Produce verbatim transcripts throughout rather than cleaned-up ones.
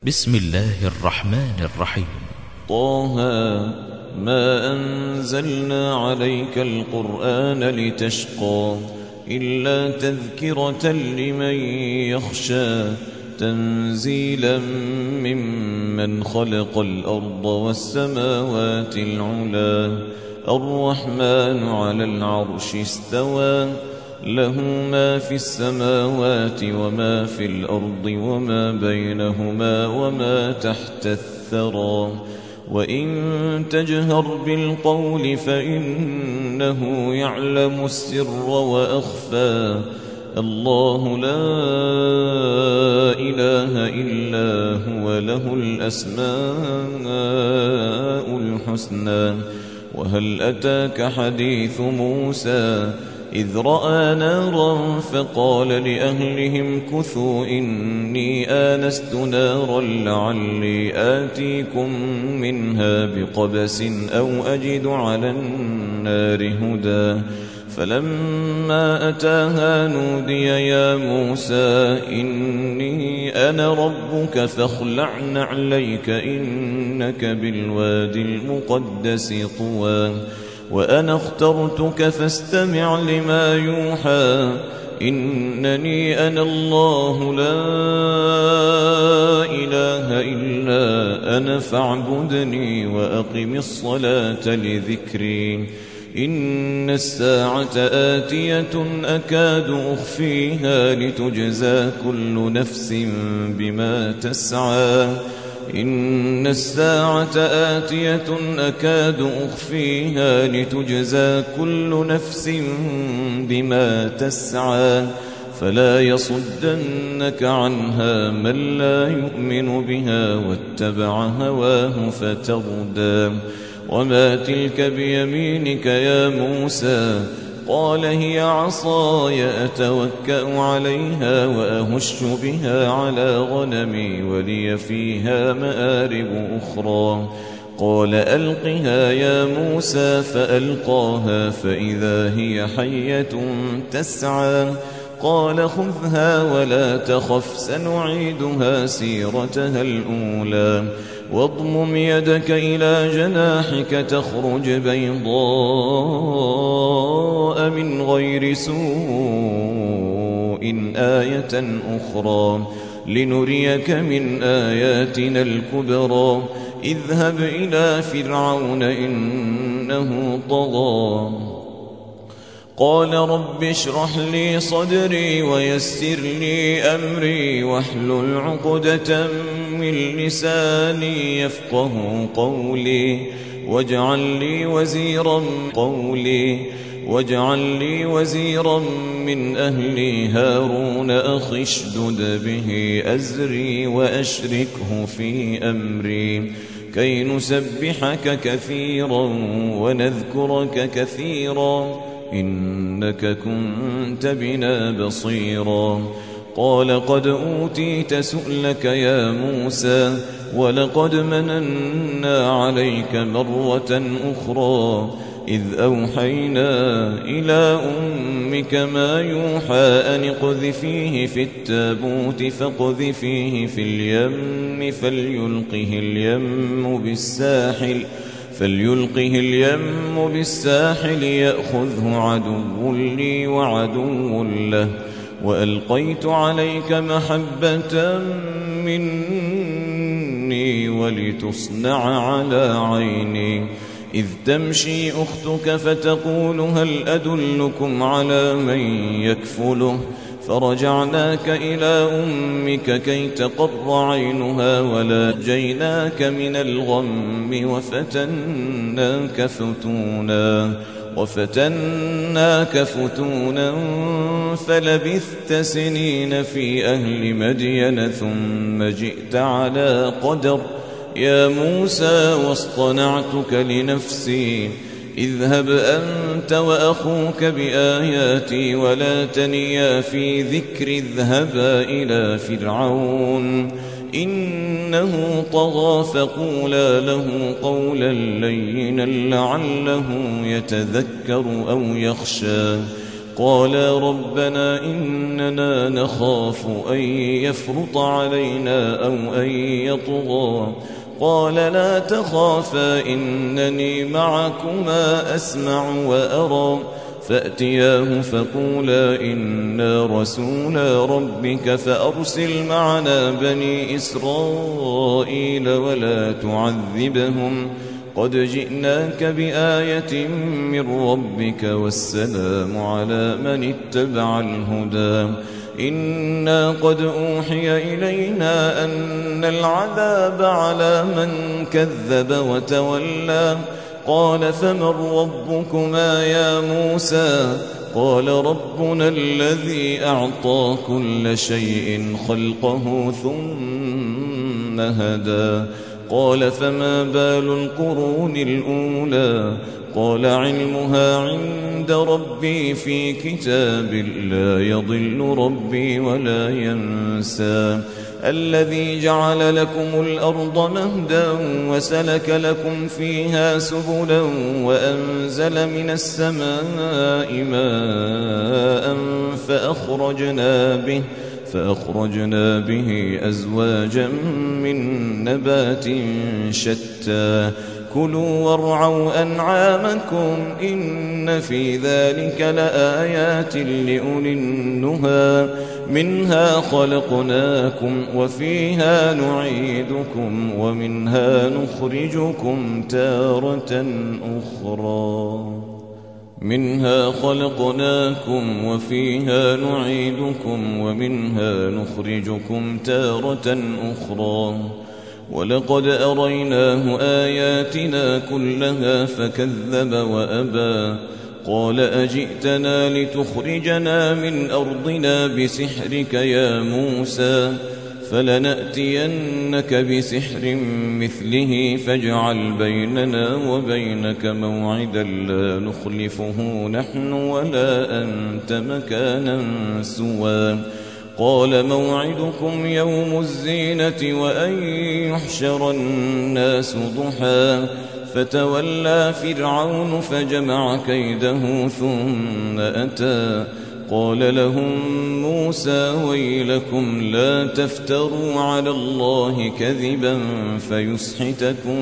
بسم الله الرحمن الرحيم. طه ما أنزلنا عليك القرآن لتشقى إلا تذكرة لمن يخشى تنزيلا ممن خلق الأرض والسماوات العلا الرحمن على العرش استوى له ما في السماوات وما في الأرض وما بينهما وما تحت الثرى وإن تجهر بالقول فإنه يعلم السر وأخفى الله لا إله إلا هو له الأسماء الحسنى وهل أتاك حديث موسى إذ رأى نارا فقال لأهلهم كثوا إني آنست نارا لعلي آتيكم منها بقبس أو أجد على النار هدى فلما أتاها نودي يا موسى إني أنا ربك فاخلع نعليك إنك بالوادي المقدس طوى وأنا اخترتك فاستمع لما يوحى إنني أنا الله لا إله إلا أنا فاعبدني وأقم الصلاة لذكري إن الساعة آتية أكاد أخفيها لتجزى كل نفس بما تسعى إن الساعة آتية أكاد أخفيها لتجزى كل نفس بما تسعى فلا يصدنك عنها من لا يؤمن بها واتبع هواه فتردى وما تلك بيمينك يا موسى قال هي عصاي أتوكأ عليها وأهش بها على غنمي ولي فيها مآرب أخرى قال ألقها يا موسى فألقاها فإذا هي حية تسعى قال خذها ولا تخف سنعيدها سيرتها الأولى واضمم يدك إلى جناحك تخرج بيضاء من غير سوء آية أخرى لنريك من آياتنا الكبرى اذهب إلى فرعون إنه طغى قال رب اشرح لي صدري ويسر لي أمري واحلل عقدة من لساني يفقه قولي واجعل لي وزيرا قولي واجعل لي وزيرا من أهلي هارون أخي اشدد به أزري وأشركه في أمري كي نسبحك كثيرا ونذكرك كثيرا إنك كنت بنا بصيرا قال قد أوتيت سؤلك يا موسى ولقد مننا عليك مرة أخرى إذ أوحينا إلى أمك ما يوحى أن اقذفيه في التابوت فاقذفيه في اليم فليلقه اليم بالساحل فليلقه اليم بالساحل يأخذه عدو لي وعدو له وألقيت عليك محبة مني ولتصنع على عيني إذ تمشي أختك فتقول هل أدلكم على من يكفله فرجعناك إلى أمك كي تقر عينها ونجيناك من الغم وفتناك فتونا وفتناك فتونا فلبثت سنين في أهل مدين ثم جئت على قدر يا موسى واصطنعتك لنفسي اذهب أنت وأخوك بآياتي ولا تنيا في ذكر اذهبا إلى فرعون إنه طغى فقولا له قولا لينا لعله يتذكر أو يخشى قالا ربنا إننا نخاف أن يفرط علينا أو أن يطغى قال لا تخافا إنني معكما أسمع وأرى فأتياه فقولا إنا رسولا ربك فأرسل معنا بني إسرائيل ولا تعذبهم قد جئناك بآية من ربك والسلام على من اتبع الهدى إنا قد أوحي إلينا أن العذاب على من كذب وتولى قال فمن ربكما يا موسى قال ربنا الذي أعطى كل شيء خلقه ثم هدى قال فما بال القرون الأولى قال علمها عند ربي في كتاب لا يضل ربي ولا ينسى الذي جعل لكم الأرض مهدا وسلك لكم فيها سبلا وأنزل من السماء ماء فأخرجنا به فأخرجنا به أزواجا من نبات شتى كلوا وارعوا أنعامكم إن في ذلك لآيات لأولي النهى منها خلقناكم وفيها نعيدكم ومنها نخرجكم تارة أخرى منها خلقناكم وفيها نعيدكم ومنها نخرجكم تارة أخرى ولقد أريناه آياتنا كلها فكذب وأبى قال أجئتنا لتخرجنا من أرضنا بسحرك يا موسى فلنأتينك بسحر مثله فاجعل بيننا وبينك موعدا لا نخلفه نحن ولا أنت مكانا سوى قال موعدكم يوم الزينة وأن يحشر الناس ضحى فتولى فرعون فجمع كيده ثم أتى قال لهم موسى ويلكم لا تفتروا على الله كذبا فيسحتكم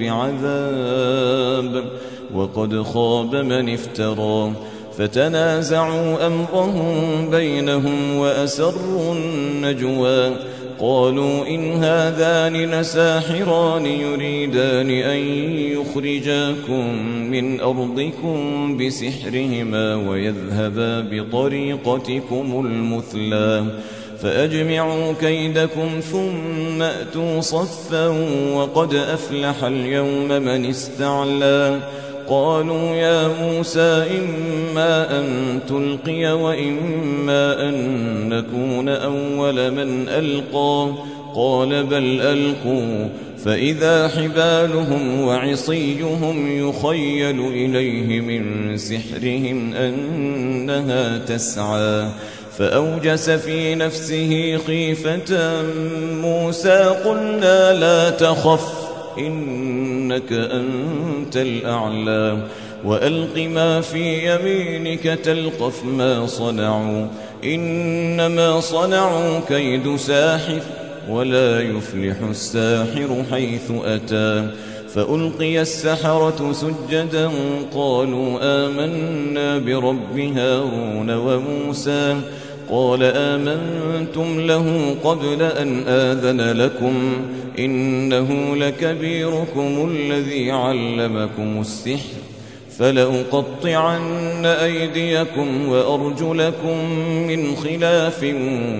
بعذاب وقد خاب من افترى فتنازعوا أمرهم بينهم وأسروا النجوى قالوا إن هذان لساحران يريدان أن يخرجاكم من أرضكم بسحرهما ويذهبا بطريقتكم المثلى فأجمعوا كيدكم ثم أتوا صفا وقد أفلح اليوم من استعلى قالوا يا موسى إما أن تلقي وإما أن نكون أول من ألقى قال بل ألقوا فإذا حبالهم وعصيهم يخيل إليه من سحرهم أنها تسعى فأوجس في نفسه خيفة موسى قلنا لا تخف إنك أنت الأعلى وألق ما في يمينك تلقف ما صنعوا إنما صنعوا كيد ساحر ولا يفلح الساحر حيث أتى فألقي السحرة سجدا قالوا آمنا برب هارون وموسى قال آمنتم له قبل أن آذن لكم إنه لكبيركم الذي علمكم السحر فلأقطعن أيديكم وأرجلكم من خلاف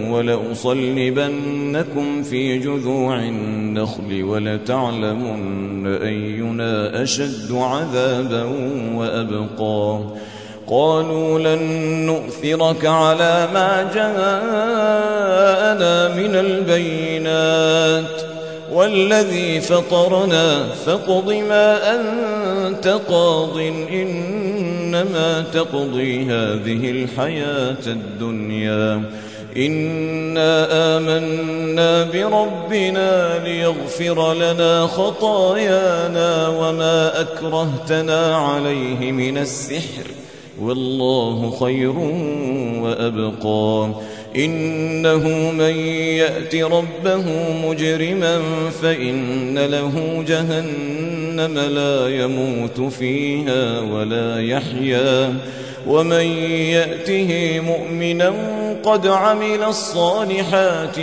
ولأصلبنكم في جذوع النخل ولتعلمن أينا أشد عذابا وأبقى قالوا لن نؤثرك على ما جاءنا من البينات والذي فطرنا فاقض ما أنت قاض إنما تقضي هذه الحياة الدنيا إنا آمنا بربنا ليغفر لنا خطايانا وما أكرهتنا عليه من السحر والله خير وأبقى. إنه من يأت ربه مجرما فإن له جهنم لا يموت فيها ولا يحيا، ومن يأته مؤمنا قد عمل الصالحات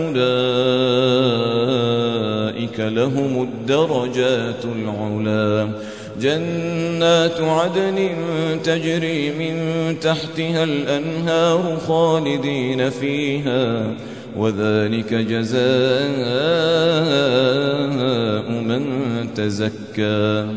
فأولئك لهم الدرجات العلى. جنات عدن تجري من تحتها الأنهار خالدين فيها، وذلك جزاء من تزكى.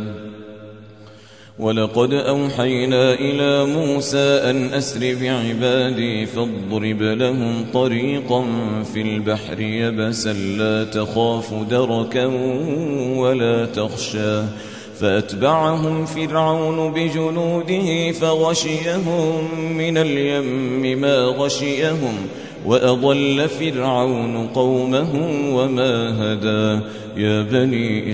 ولقد أوحينا إلى موسى أن أسر بعبادي فاضرب لهم طريقا في البحر يبسا لا تخاف دركا ولا تخشى، فأتبعهم فرعون بجنوده فغشيهم من اليم ما غشيهم، وأضل فرعون قومه وما هدى. يا بني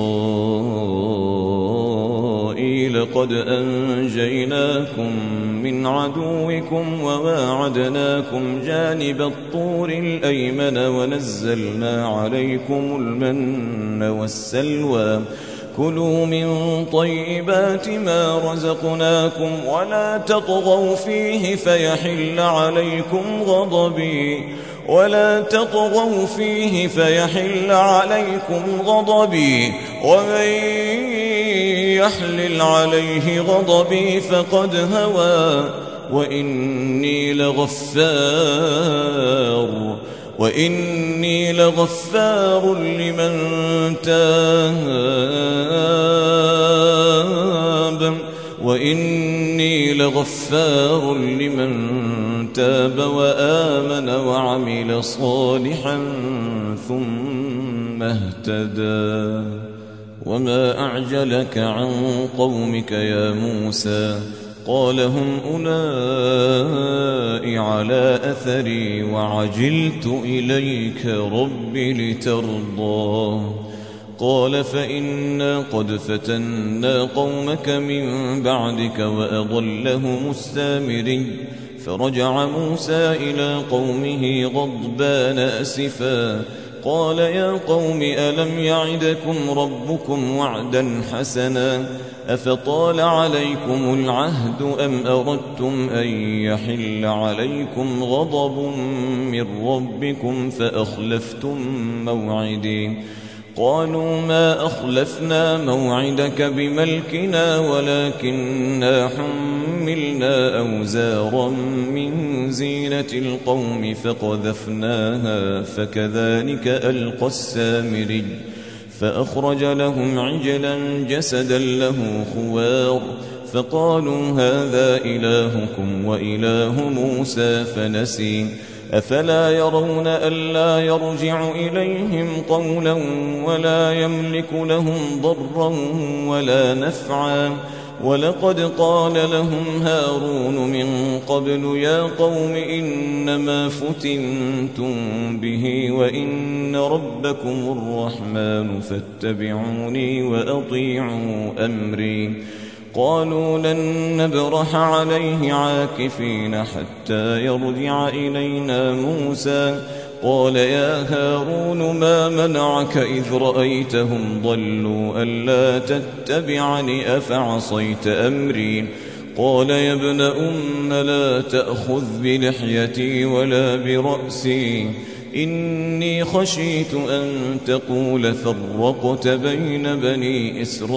إسرائيل قد أنجيناكم من عدوكم وواعدناكم جانب الطور الأيمن ونزلنا عليكم المن والسلوى. كلوا من طيبات ما رزقناكم ولا تطغوا فيه فيحل عليكم غضبي ولا تطغوا فيه فيحل عليكم غضبي ومن يحلل عليه غضبي فقد هوى. وإني لغفار وإني لغفار لمن تاب وإني لغفار لمن تاب وآمن وعمل صالحا ثم اهتدى. وما أعجلك عن قومك يا موسى؟ قال هم أولئك على أثري وعجلت إليك رب لترضى. قال فإنا قد فتنا قومك من بعدك وأضلهم السامري. فرجع موسى إلى قومه غضبان أسفا قال يا قوم ألم يعدكم ربكم وعدا حسنا أفطال عليكم العهد أم أردتم أن يحل عليكم غضب من ربكم فأخلفتم موعدي. قالوا ما أخلفنا موعدك بملكنا ولكننا حملنا أوزارا من زينة القوم فقذفناها فكذلك ألقى السامري. فأخرج لهم عجلا جسدا له خوار فقالوا هذا إلهكم وإله موسى فنسي. أفلا يرون ألا يرجع إليهم قولا ولا يملك لهم ضرا ولا نفعا. ولقد قال لهم هارون من قبل يا قوم إنما فتنتم به وإن ربكم الرحمن فاتبعوني وأطيعوا أمري. قالوا لن نبرح عليه عاكفين حتى يرجع إلينا موسى. قال يا هارون ما منعك إذ رأيتهم ضلوا ألا تتبعني أفعصيت أمري. قال يا ابن أم لا تأخذ بلحيتي ولا برأسي إني خشيت أن تقول فرقت بين بني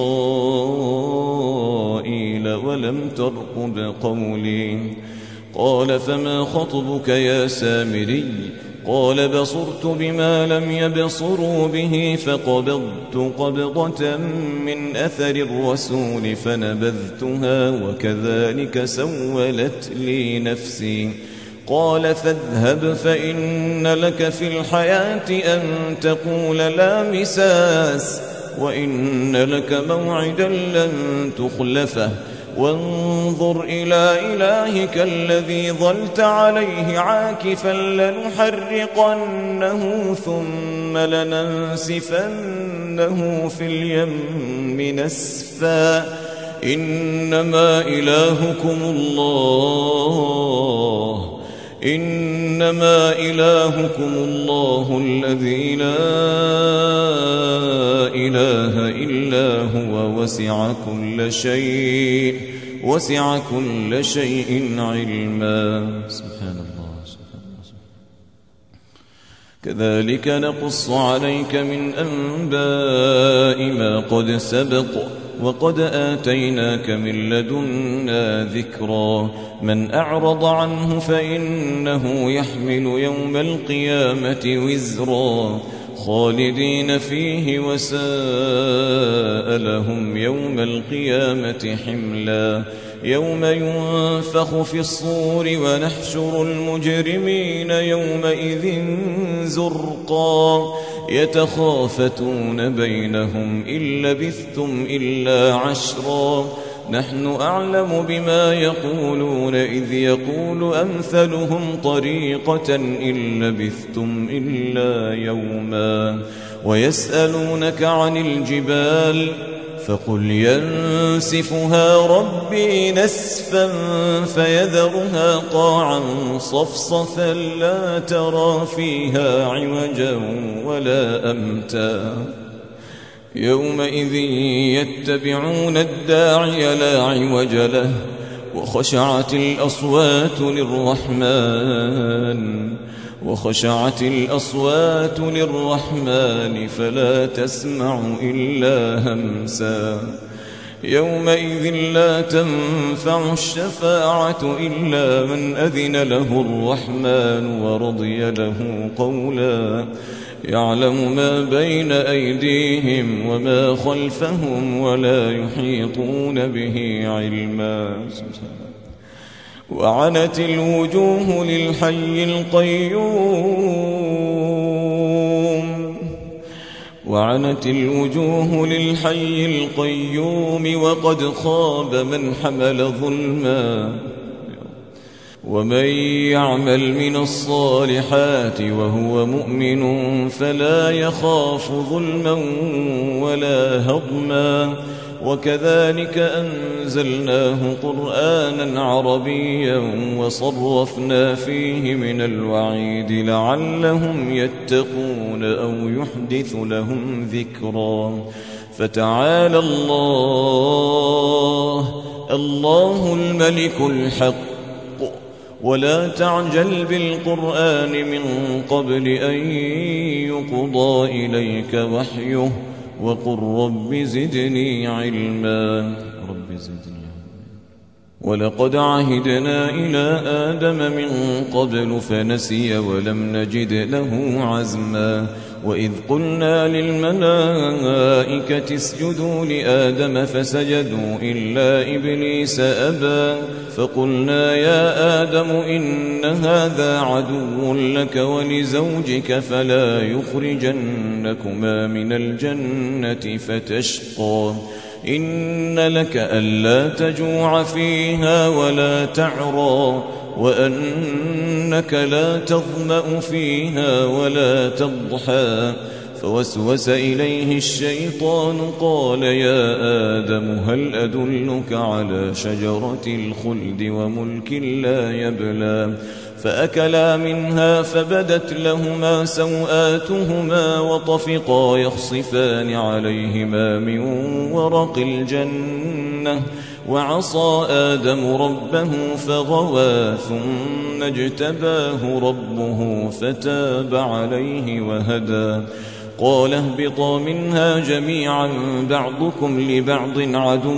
إسرائيل ولم ترقب قولي. قال فما خطبك يا سامري؟ قال بصرت بما لم يبصروا به فقبضت قبضة من أثر الرسول فنبذتها وكذلك سولت لي نفسي. قال فاذهب فإن لك في الحياة أن تقول لا مساس وإن لك موعدا لن تخلفه وانظر إلى إلهك الذي ظلت عليه عاكفا لنحرقنه ثم لننسفنه في اليم نسفا إنما إلهكم الله إنما إلهكم الله الذي لا إله إلا هو وسع كل شيء وسع كل شيء علما. سبحان الله. كذلك نقص عليك من أنباء ما قد سبق وقد آتيناك من لدنا ذكرا. من أعرض عنه فإنه يحمل يوم القيامة وزرا خالدين فيه وساء لهم يوم القيامة حملا. يوم ينفخ في الصور ونحشر المجرمين يومئذ زرقا يتخافتون بينهم إن لبثتم إلا عشرا نحن أعلم بما يقولون إذ يقول أمثلهم طريقة إن لبثتم إلا يوما. ويسألونك عن الجبال فقل ينسفها ربي نسفا فيذرها قاعا صفصفا لا ترى فيها عوجا ولا أمتا. يومئذ يتبعون الداعي لا عوج له وخشعت الأصوات للرحمن وخشعت الأصوات للرحمن فلا تسمع إلا همسا. يومئذ لا تنفع الشفاعة إلا من أذن له الرحمن ورضي له قولا. يعلم ما بين أيديهم وما خلفهم ولا يحيطون به علما. وعنت الوجوه للحي القيوم وعنت الوجوه للحي القيوم وقد خاب من حمل ظلما. ومن يعمل من الصالحات وهو مؤمن فلا يخاف ظلما ولا هضما. وكذلك أنزلناه قرآنا عربيا وصرفنا فيه من الوعيد لعلهم يتقون أو يحدث لهم ذكرا. فتعالى الله الله الملك الحق ولا تعجل بالقرآن من قبل أن يقضى إليك وحيه وقل رب زدني علما. رب زدني ولقد عهدنا إلى آدم من قبل فنسي ولم نجد له عزما. وإذ قلنا للملائكة اسجدوا لآدم فسجدوا إلا إبليس أبى فقلنا يا آدم إن هذا عدو لك ولزوجك فلا يخرجنكما من الجنة فتشقى. إن لك ألا تجوع فيها ولا تعرى وأنك لا تظمأ فيها ولا تضحى. فوسوس إليه الشيطان قال يا آدم هل أدلك على شجرة الخلد وملك لا يبلى. فأكلا منها فبدت لهما سوآتهما وطفقا يخصفان عليهما من ورق الجنة وعصى آدم ربه فغوى ثم اجتباه ربه فتاب عليه وهدى. قال اهبطا منها جميعا بعضكم لبعض عدو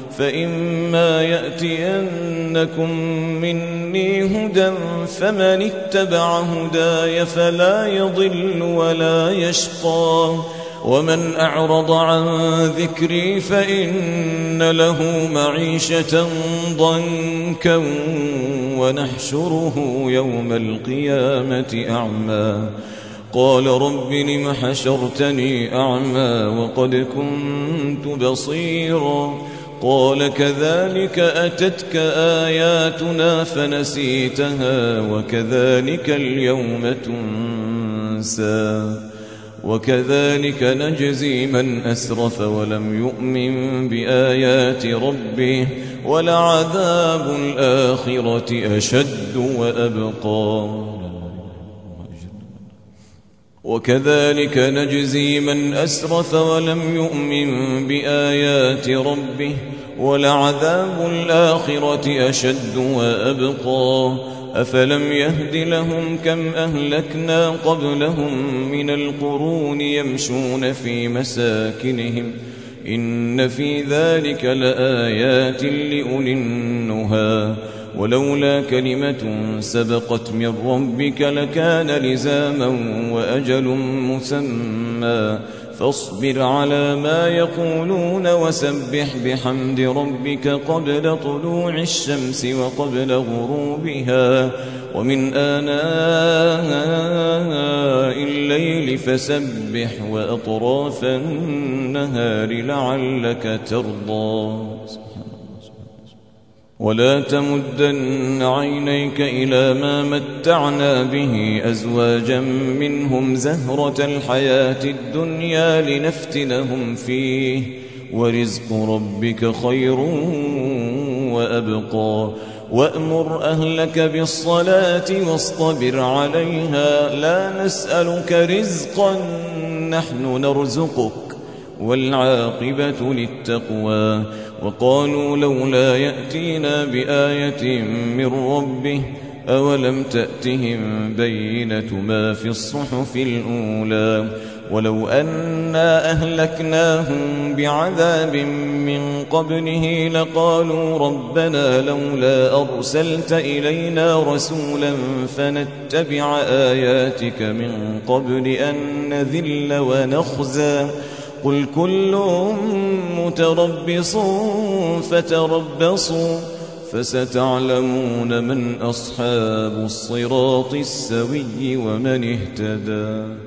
فإما يأتينكم مني هدى فمن اتبع هداي فلا يضل ولا يشقى. ومن أعرض عن ذكري فإن له معيشة ضنكا ونحشره يوم القيامة أعمى. قال رب لم حشرتني أعمى وقد كنت بصيرا. قال كذلك أتتك آياتنا فنسيتها وكذلك اليوم تنسى. وكذلك نجزي من أسرف ولم يؤمن بآيات ربه ولعذاب الآخرة أشد وأبقى وكذلك نجزي من أسرف ولم يؤمن بآيات ربه ولعذاب الآخرة أشد وأبقى أفلم يهد لهم كم أهلكنا قبلهم من القرون يمشون في مساكنهم إن في ذلك لآيات لأولي النهى ولولا كلمة سبقت من ربك لكان لزاما وأجل مسمى فاصبر على ما يقولون وسبح بحمد ربك قبل طلوع الشمس وقبل غروبها ومن آناء الليل فسبح وأطراف النهار لعلك ترضى ولا تمدن عينيك إلى ما متعنا به أزواجا منهم زهرة الحياة الدنيا لنفتنهم فيه ورزق ربك خير وأبقى وأمر أهلك بالصلاة واصطبر عليها لا نسألك رزقا نحن نرزقك والعاقبة للتقوى وقالوا لولا يأتينا بآية من ربه أولم تأتهم بينة ما في الصحف الأولى ولو أنا أهلكناهم بعذاب من قبله لقالوا ربنا لولا أرسلت إلينا رسولا فنتبع آياتك من قبل أن نذل ونخزى قل كل متربص فتربصوا فستعلمون من أصحاب الصراط السوي ومن اهتدى.